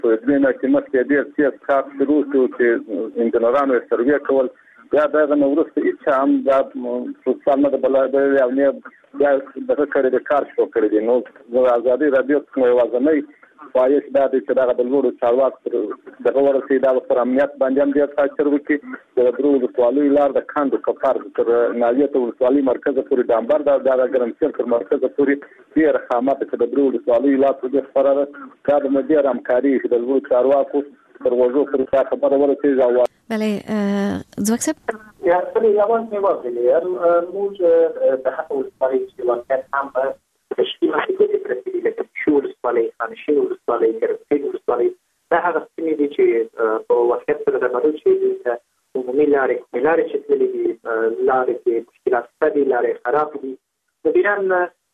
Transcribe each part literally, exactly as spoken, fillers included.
په دې نه کې مخکې ډېر سیاست خاص شروع شو چې انجنیرانو یې سروې کول بیا دغه نه وروسته هېڅ هم دا سوسال نه د بلای او نه بیا دغه کړی د کار شروع کړی دی. نو ازادي راډیو کوم یوازینی خواهش دا دی چې دغه د لوړو چارواکو دغه ورسېږي دا به پر امنیت باندې هم ډېر تاثیر وکړي. د درو ولسوالیو لار د کاندو کفار تر ناحیې ولسوالۍ مرکزه پورې ډامبر ده دا د ګرمسیر تر مرکزه پورې ډېر خامات چې د درو ولسوالیو لار په ډېر خپره ده دا د ډېر همکاري چې د لوړو چارواکو تر وژو پورې دا خبره ورسېږي. بله ځواک صاحب یا سره یوان مې وکړي موږ د هغه ولسوالۍ چې واقعیت هم په تشکیل کې پرېږدي لکه شو ولسوالۍ خانشین ولسوالۍ ګرمسیر ولسوالۍ دا هغه سیمې دي چې په واقعیت سره د بلوچ چې عمومي لارې لارې چې تللې دي لارې کې مشکلات شته دي لارې خراب دي د بیران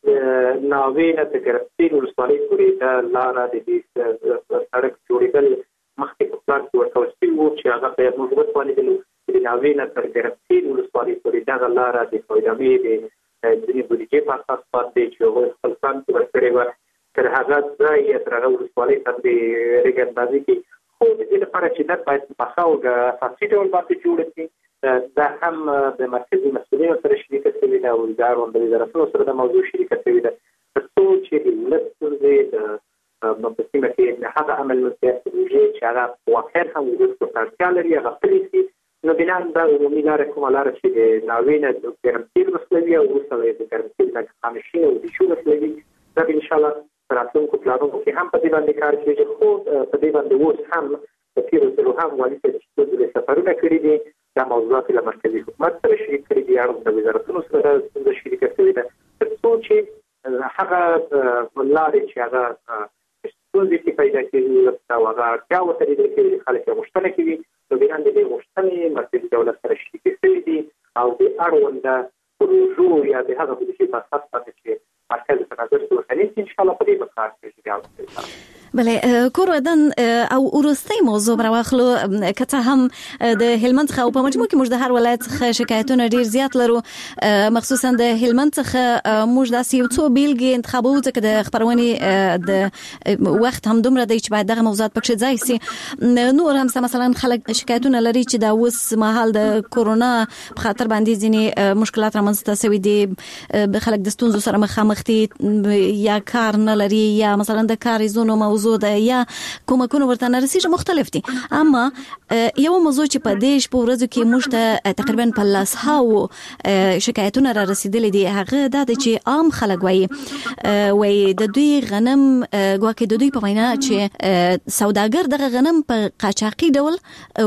ناوې نه تر ګرمسیر ولسوالۍ پورې دا لاره د دې سړک جوړېدل مخکې په پلان کې ورکول شوي وو چې هغه په موږ وتوانېدلو چې د ناوې نه تر ګرمسیر ولسوالۍ پورې دغه لاره د فایدامې د ځینې بودیجې په اساس پاتې چې هغوی خپل پلان کې ورکړې وه تر هغه ځای یې تر هغه ولسوالۍ ته د ریګ اندازې کې خو د دې لپاره چې دا باید په ښه او اساسي ډول باندې جوړه شي دا هم د مرکزي مسؤلینو سره شریکه شوې ده او ادارو د وزارتونو سره د موضوع شریکه شوې ده تر څو چې د ولس ستونزې د په سیمه کې د هغه عمل مسؤلیت پروژې چې هغه واقعا هم ولسو ته اړتیا لري هغه پلي شي. نو بنا دا عمومي لاره کومه لاره چې د ناوې نه د ګرمسیر وسلوي او وروسته د ګرمسیر نه خانشین او د شو وسلوي دا به انشاءالله په راتلونکو پلانونو کې هم په دې باندې کار کېږي. خو په دې باندې اوس هم په تېرو ځلو هم والي صاحب چې څو سفرونه کړي دي دا موضوعات له مرکزي حکومت سره شریک کړي دي اړوند د وزارتونو سره ستونزه شریکه شوې ده تر څو چې هغه لارې چې هغه ستونزې کې پیدا کېږي او هغه اړتیا ورته لیدل کېږي خلک یې غوښتنه کوي نو بیا د دې غوښتنې مرکزي دولت سره شریکې شوي دي او د اړونده پروژو یا د هغه بودیجې په اساس باندې چې مرکز په نظر کې ورته انشاءالله په دې به کار کوي. بله کور ودان او وروستۍ موضوع راواخلو که څه هم د هلمند څخه او په مجموع کې موږ د هر ولایت څخه شکایتونه ډیر زیات لرو مخصوصا د هلمند څخه موږ داسې یو څو بیلګې انتخابو ځکه د خپرونې د وخت هم دومره دی چې باید دغه موضوعات پکې ځای سي. نور هم مثلا خلک شکایتونه لري چې دا اوس مهال د کورونا په خاطر باندې ځینې مشکلات رامنځته شوي دي خلک د ستونزو سره مخامخ دي یا کار نه لري یا مثلا د کار زونو موضوع ده یا کومکونه ورته نه رسیږي مختلف دي. اما یو موضوع چې په دې شپو ورځو کې موږ ته تقریبا په لاس هاو شکایتونه را رسیدلې دي هغه دا چې عام خلک وایي وایي د دوی غنم ګواکې د دوی په وینا چې سوداګر دغه غنم په قاچاقي ډول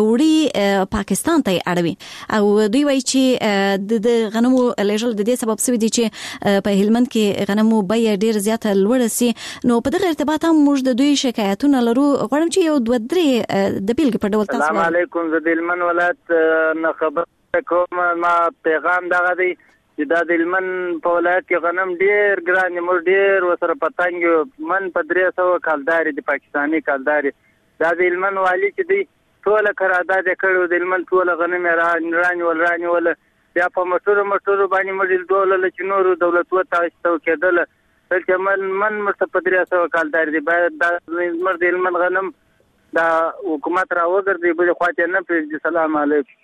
وړي پاکستان ته اړوي او دوی وایي چې د غنمو لیږل د دې سبب شوی دی چې په هلمند کې غنمو بیه ډیر زیاته لوړه سي. نو په دغه ارتباط هم موږ د دوی شکایتونه لرو غواړم چې یو دوه درې د بیلګې په ډول تاسو. السلام علیکم زه د هلمند ولایت نه خبر کوم ما پیغام دغه دی چې دا د هلمند په ولایت کې غنم ډیر ګران دي موږ ډیر ورسره پتنګ یو من په درې سوه کالدارې د پاکستاني کالدارې دا د هلمند والي چې دی ټوله قرارداد یې کړی و د هلمند ټوله غنم یې رانیول رانیول بیا په موټرو موټرو باندې موږ ډولله چې نورو دولتو ته کېدله بلکې من من مرته په درې سوه کالدارې دي باید دا زموږ د هلمند غنم دا حکومت را وګرځي بلې خوا ته نه پرېږدي. سلام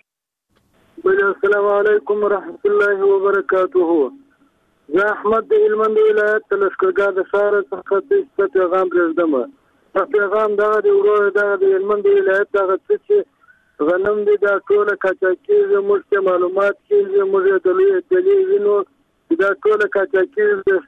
علیکم. السلام علیکم ورحمت الله وبرکاته. زه احمد د هلمند ولایت د لښکرګاه د ښار څخه د پیغام پرېږدم. پیغام دغه د ورور دغه د هلمند ولایت دغه څه چې غنم دي دا ټوله قاچاقي موږ ته معلومات کېږي موږ یې د لوی دلیل وینو دا ټوله قاچاقي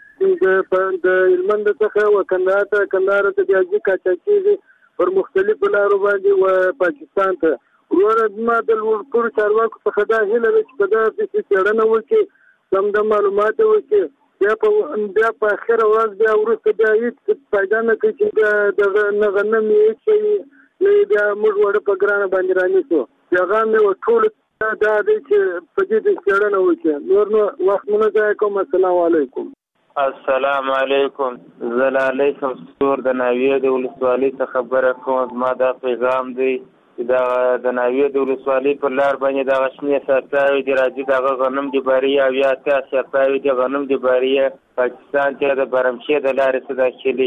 د هلمند څخه و کندهار ته کندهار ته بیا ځي قاچاقي پر مختلفو لارو باندې و پاکستان ته. وروره زما د لوړپوړو چارواکو څخه دا هیله ده چې په دغه پسې څېړنه وکړي سم د معلومات وکړي بیا په بیا په اخره ورځ بیا وروسته بیا هېڅ فایده نه کوي چې دغه نه غنم یې هېڅ شی نه بیا موږ وړه په ګرانه باندې رانیسو. پیغام مې و ټولو دا دی چې په دې د څېړنه وکړي. نور نو وخت مو نه ضایع کوم. السلام علیکم. السلام علیکم. زه لالی شمسور د ناویې د ولسوالۍ څخه خبره کوم. زما دا پیغام دی چې دا د ناویې د ولسوالۍ پر لار باندې دغه شنې سرتاوې دي راځي دغه غنم د باریه او یا اتیا سرتاوې دي غنم د باریه پاکستان ته د برمشې د لارې څخه داخلي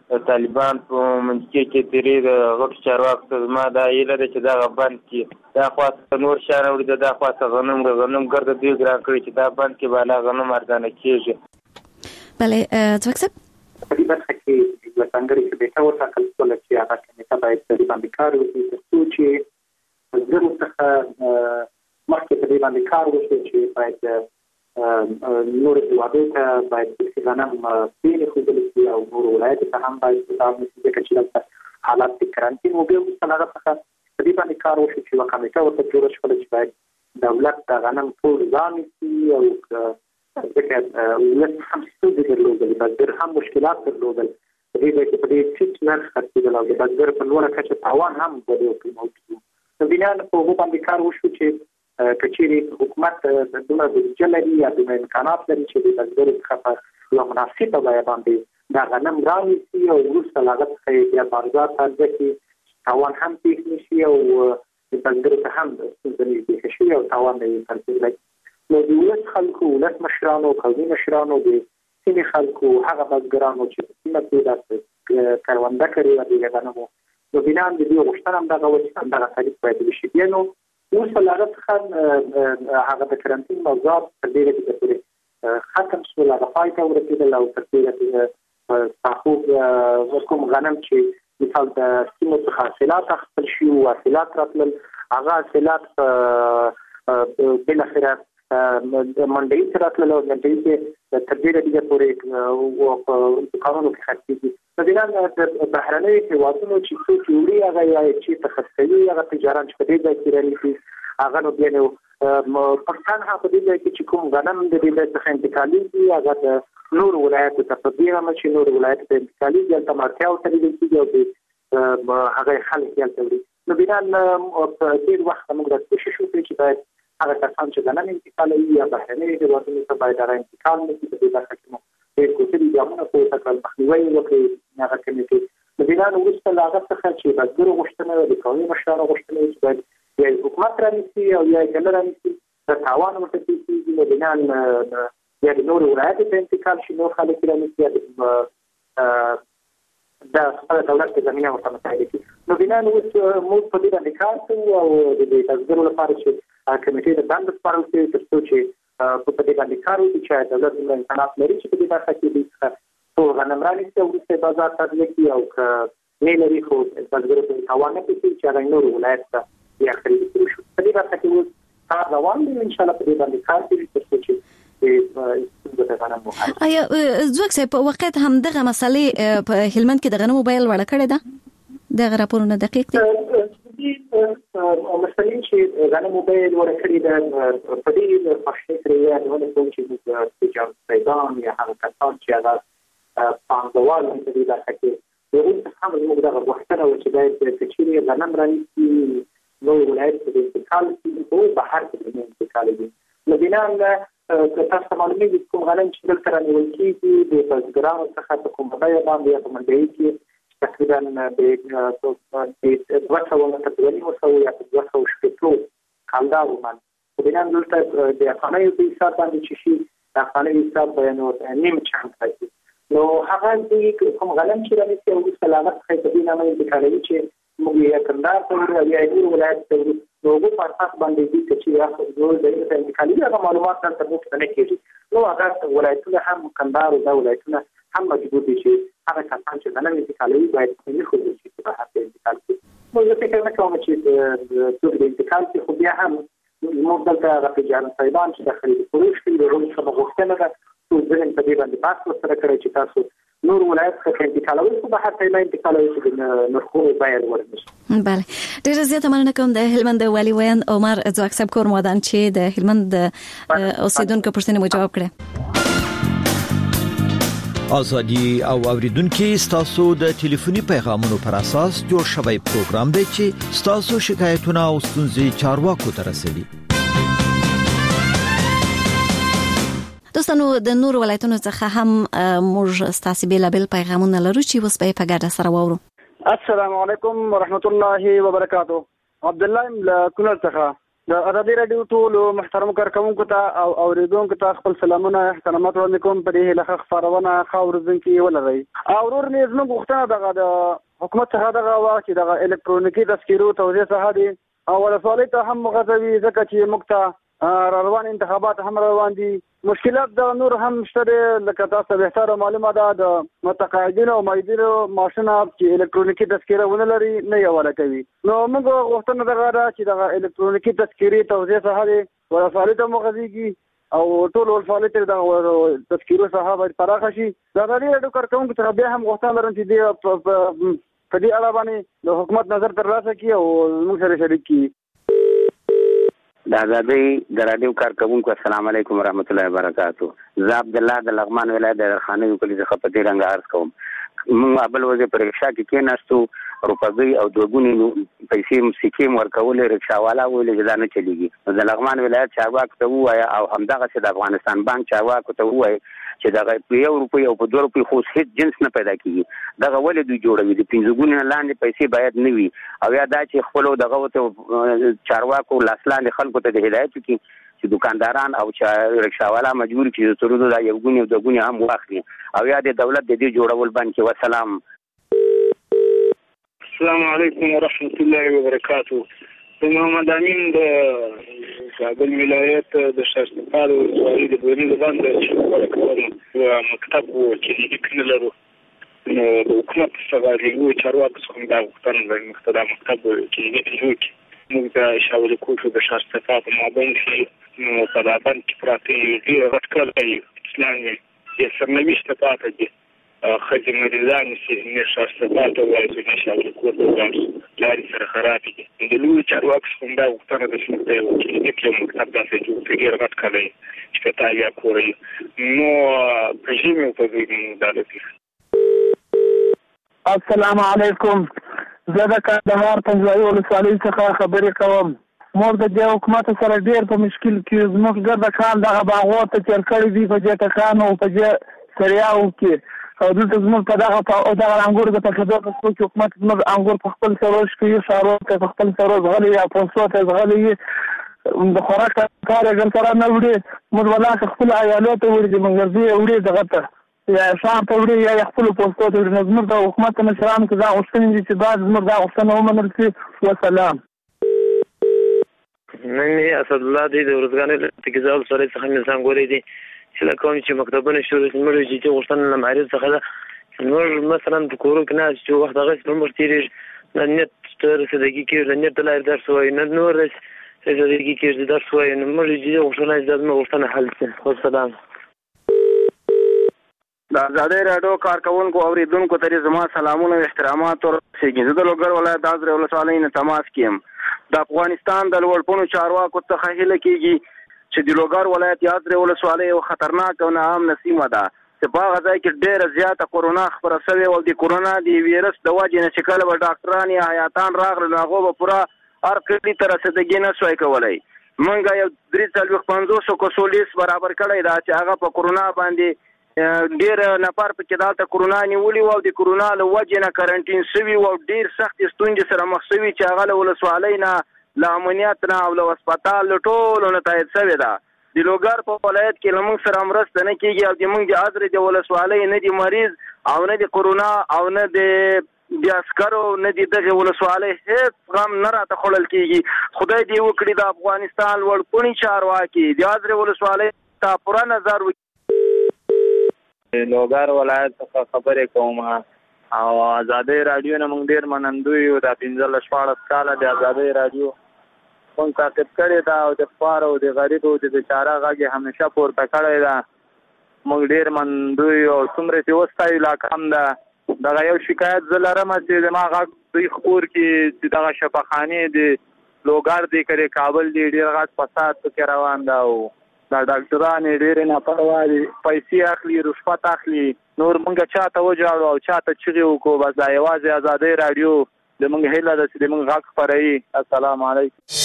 طالبان په منځ کې تیرې د غټ چارواکو ته زما دا هیله ده چې دغه بند کړي. دا خواته نور شیان وړي، دا خواته غنم غنم ګرده دوی ګران کړي چې دا بند کې بالا غنم ارزانه کېږي. بله ځواک په دې برخه کې د څنګه چې بیٹه وټاکل شوه چې هغه کمیټه باید په دې باندې کار وکړي ترڅو چې زرو څخه مخکې په دې باندې کار وشي چې باید نور هیوادو ته باید چې غنم پیل خوندل شي او نور ولایت ته هم باید تداوم شي چې دلته حالات د کرانتین او بیا وروسته هغه څخه په دې باندې کار وشي چې یوه کمیټه ورته جوړه شوله چې باید دولت د غنم ټول ځان نیسي او ځکه ولس هم ستونزې درلودلې، بزګر هم مشکلات درلودل. په دې ځای کې په دې ټیټ نرخ خرڅېدل او د بزګر په لوړه کچه تاوان هم په دې موجود و. نو بنا په هغو باندې کار وشو چې که چیرې حکومت دومره بودیجه لري یا دومره امکانات لري چې د بزګرو څخه په یوه مناسبه بیه باندې دا غنم رانیسي او وروسته له هغه څخه یې بیا بازار ته عرضه کړي، تاوان هم پېښ نه شي او د بزګرو ته هم ستونزه نه پېښه شي او تاوان نه یې خرڅېدلی. نو د ولس خلکو، ولس مشرانو، قومي مشرانو، د سیمې خلکو، هغه بزګرانو چې په سیمه کې داسې کرونده کړې وه د غنمو، نو بنا د دې غوښتنه همدغه وه چې همدغه تعریف باید وشي. بیا نو وروسته له هغه څخه هغه د کرنتین موضوعات تر ډېره حده پورې ختم شول، هغه پای ته ورسېدل او تر ډېره ساخوب کوم غنم چې مثال د سیمو څخه حاصلات اخیستل شي او حاصلات راتلل، هغه حاصلات بالاخره منډۍ ته راتلل او منډۍ کې تر ډېره حده پورې دوکانونو کې خرڅېږي. نو بنا بهرنیو هېوادونو چې څوک یې وړي هغه یا چېرته خرڅوي، هغه تجاران چې په دې ځای کې رانیسي هغه نو بیا نو پښتانه په دې ځای کې چې کوم غنم د دې ځای څخه انتقالېږي هغه د نورو ولایتو ته په دې امه چې نورو ولایتو ته انتقالېږي، هلته هم اړتیا ورته لیدل کېږي او هغه یې خلک یې هلته وړي. نو بنا په ډېر وخت موږ دا کوشش وکړو چې باید هغه کسان چې غنم انتقالوي یا بهرنیو هېوادونو ته باید هغه انتقال نه کړي. په دې برخه کې مو ډېر کوچني ګامونه پورته کړل، مخنیوی یې وکړي هغه کمیټې. نو بنا وروسته له هغه څخه چې بزګرو غوښتنه وه، د قومي مشرانو غوښتنه وه چې باید یا یې حکومت رانیسي او یا یې که نه رانیسي د تاوان ورته پېښېږي، نو بنا یا د نورو ولایتو ته انتقال شي، نور خلک یې رانیسي یا د خپله دولت په زمینه ورته مسایل کړي. نو بنا اوس موږ په دې باندې کار کوو او د بزګرو لپاره چې کمیټې د دندې سپارل شوې تر څو چې په دې باندې کار وکړي چې دولت دومره امکانات لري چې په دې برخه کې دوی څخه ټول غنم رانیسي او وروسته یې بازار ته عرضه کړي، او که نه لري خو بزګرو ته تاوان نه پېښېږي چې هغه نورو ولایت ته بیا خرید کړي شو. په دې برخه کې اوس کار روان دی، انشاءالله په دې باندې کار کوي تر څو چې آیا ځواک صاحب په واقعیت همدغه مسلې په هلمند کې د غنمو بیه لوړه کړې ده؟ دغه راپورونه دقیق دي؟ مسلې چې غنمو بیه لوړه کړې ده په دې خوښۍ سره یې یادونه کوم چې موږ تجارت پیدان یا هغه کسان چې هغه پانګوال دي په دې برخه کې هغوی هم زموږ دغه غوښتنه وه چې باید که چیرې غنم رانیسي نوی ولایت ته د انتقال کړي خو بهر ته د انتقالوي. نو بنا که تاسو ته معلومېږي کوم غنم چې دلته رانیول کېږي د بزګرانو څخه په کومه بیه باندې یا په منډۍ کې تقریبا د دوه سوه نه تر دوه نیمو سوو یا په دوه سوو شپېتو کالدارو باندې، خو بنا دلته د افغانیو په حساب باندې چې شي د افغانیو حساب به نو نیم چند راځي. نو هغه دوی کوم غنم چې رانیسي او وروسته له هغه څخه یې په دې نامه انتقالوي چې موږ یې کندهار ته وړو یا یې نور ولایت ته وړو، نو هغو په اساس باندې دوی که چې هغه ځایونو ته انتقالوي هغه معلومات دلته موږ ته نه کېږي. نو هغه ولایتونه هم کندهار او دا ولایتونه هم مجبور دي چې هغه کسان چې غنم انتقالوي باید پرېښودل شي چې بهر ته انتقال کړي. نو زه فکر نه کوم چې څوک د انتقال کړي، خو بیا هم زموږ دلته هغه تجارت صاحبان چې د خرید فروش کوي د هغوی څخه غوښتنه ده څو ځلې په دې باندې بحث ورسره کړی چې تاسو نور ولایت څخه انتقالوي خو بهر ته نه انتقالوي چې د نرخونو بیه لوړه نه شي. بله، ډېره زیاته مننه کوم د هلمند والي ویاند عمر ځواک صاحب کورمادان چې د هلمند اوسیدونکو پوښتنې مو جواب کړې. ازادي او اوریدونکو ستاسو د ټلیفوني پیغامونو پر اساس جوړ شوی پروګرام دی چې ستاسو شکایتونه او ستونزې چارواکو ته رسوي. دوستانو د نور ولایتونو څخه هم موږ ستاسو بیلابل پیغامونه لرو چې اوس به په ګډه سره واورو. السلام علیکم ورحمت الله وبرکاتو. عبد الله له کونړ څخه د ازادي رادیو ټول محترم کارکونکو ته او اوریدونکو ته خپل سلامونه احترامات وړاندې کوم. په دې هیله خبرونه خاورځونکي ولرئ. او ورور مې زموږ غوښتنه دغه د حکومت څخه دغه وا چې دغه الکترونیکي تذکیرو توزیع څخه دي او ولسوالۍ ته هم غځوي ځکه چې موږ ته روان انتخابات هم روان دي. مشکلات د نور هم شته لکه تاسو به تر معلومه ده د متقاعدین او مایدینو ماشینه چې الکترونیکي تذکیره ونه لري نه یې ولا کوي. نو موږ غوښتنه دغه ده چې دغه الکترونیکي تذکیري توزیع څخه دي ولسوالۍ ته مغځيږي او ټول ولسوالۍ ته د تذکیرو څخه باید پراخه شي. د ازادي رادیو کارکونکو څخه بیا هم غوښتنه لرم چې د په دې اړه باندې د حکومت نظر ترلاسه کړي او موږ سره شریک کړي. د ازادي د رادیو کارکونکو السلام علیکم ورحمت الله وبرکاتہ. زه عبد الله د لغمان ولایت د خانې کلی څخه په دې رنګ عرض کوم. موږ ابل وځي پر رکشا کې کېناستو روپګي او دوګونی پیسې مسکیم ورکول رکشاوالا ویل چې دا نه چلیږي. د لغمان ولایت چارواک ته وایا او همدغه چې د افغانستان بانک چارواک ته وایا چې دغه په یو روپۍ او په دوه روپۍ خو هیڅ جنس نه پیدا کیږي. دغه ولې دوی جوړوي د پنځه ګونې لاندې پیسې باید نه وي او یا دا چې خپل دغه ته چارواکو لاس خلکو ته د هدایت کی چې دکانداران او چې رکشاوالا مجبور چې ترودو دا یو ګونې او د ګونې هم واخلي او یا د دولت د دې جوړول باندې وسلام. السلام علیکم ورحمت الله وبرکاتہ. محمد امین د کابل ولایت د شاشتپال ولسوالۍ د بونې باندې ورکوم او مکتب چې لیکنه لرو نو د حکومت څخه د یو چارواکو څخه دا غوښتنه ده چې دا مکتب چې لیکنه موږ ته شاول کوټو د شاشتپال په مابین کې نو په دابن کې پراته دي راټکل اسلامي یې سرنوشت پاتې دي خځې مریضان چې نه شاشتپال ته وایي چې شاول کوټو لارې سره خراب دي. د لوی چارواکو څخه دا غوښتنه ده چې د یو لیکنه مکتب داسې جوړ کړي ډېر کړی چې په تایا کوري نو پېژنې په دې دالتي. السلام علیکم. زه د کندهار پنځوي ولسوالۍ څخه خبرې کوم. موږ د دې حکومت سره ډېر په مشکل کې زموږ ګرد کان دغه باغو ته چر کړی دي په دې کان او په دې سریاو کې او دلته زموږ په دغه او دغه انګور د پخېدو په څو کې حکومت زموږ انګور په خپل سروش کې شارو ته په خپل سروش غلي یا په څو ته غلي د خوراک کار یې ګرځره نه وړي. موږ ولا خپل عیالو ته وړي چې موږ دې وړي دغه ته یا شام ته وړي یا خپل پوسټو ته وړي. زموږ د حکومت مشران کې دا غوښتنې دي چې بعد زموږ دا غوښتنه ومنل شي. وسلام. نن اسد الله دې د ورځګانې تکزال سره څخه انسان ګوري دي چې لکه چې مکتبونه شروع شمر چې غوښتنه له معرض څخه ده نور مثلا په کورو کې نه چې وخت هغه په مر تیرې نه نت تر صدقې کې نه نت لای درس وای نه نور صدقې کې درس وای نو مر چې غوښتنه د غوښتنه حل څه. والسلام. د ازادي رادیو کارکونکو اوریدونکو ته زما سلامونه او احترامات ورسېږي. زه د لوګر ولایت د ازرې ولسوالۍ نه تماس کوم. د افغانستان د لوړپوړو چارواکو څخه هیله کیږي چې د لوګر ولایت یادرې ولسوالۍ یو خطرناک او ناامنه سیمه ده چې په هغه ځای کې ډېره زیاته کورونا خپره شوې او د کورونا د ویروس د وجې نه چې کله به ډاکټران یا حیاتان راغلل هغو به پوره هر کلي ته رسېدګي نه سوای کولی. موږ یو درې څلوېښت پنځوسو کسو لیست برابر کړی ده چې هغه په کورونا باندې ډېر نفر پکې دلته کورونا نیولي وو او د کورونا له وجې نه کرنټین شوي وو او ډېر سختې ستونزې سره مخ شوي چې هغه له ولسوالۍ نه له امنیت نه او له هسپتال له ټولو نه تایید شوې ده. د لوګر په ولایت کې له موږ سره مرسته نه کېږي او د موږ د ازرې د ولسوالۍ نه د مریض او نه د کورونا او نه د عسکرو نه د دغې ولسوالۍ هېڅ غم نه راته خوړل کېږي. خدای دې وکړي د افغانستان لوړپوړي چارواکي د ازرې ولسوالۍ ته پوره نظر وکړي. لوګر ولایت څخه خبرې کوم او ازادي رادیو نه موږ ډېر منندوی یو. د پنځلس شپاړس کاله د ازادي رادیو موږ تعقیب کړې ده او د خوار او د غریب او د بیچاره غږ همیشه پورته کړی ده. موږ ډېر منندوی یو او څومره چې وستایو لا کم ده. دغه یو شکایت زه لرم چې زما غږ دوی خپور کې چې دغه شفاخانې د لوګر دی کړې کابل دی ډېر غټ فساد پکې روان ده او دا ډاکټران ډېرې ناپروا دي پیسې اخلي رشوت اخلي. نور موږ چاته وجاړو او چاته چغې وکړو بس دا یوازې ازادي رادیو د موږ هیله ده چې د موږ غږ خپروي. السلام علیکم.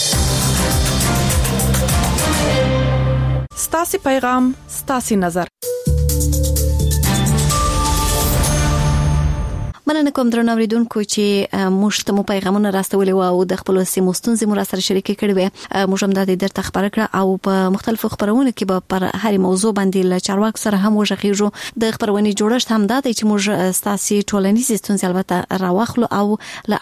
ستاسې پیغام ستاسې نظر. مننه کوم درنو اوریدونکو چې موږ ته مو پیغامونه راستولي او د خپل سیمو ستونزې مو سره شریک کړي وي. موږ هم د درته خبر کړ او په مختلفو خبرونو کې به پر هر موضوع باندې له چارواکو سره هم وژغېږو. د خبرونې جوړښت هم دا دی چې موږ ستاسو ټولنیز ستونزې البته راوخلو او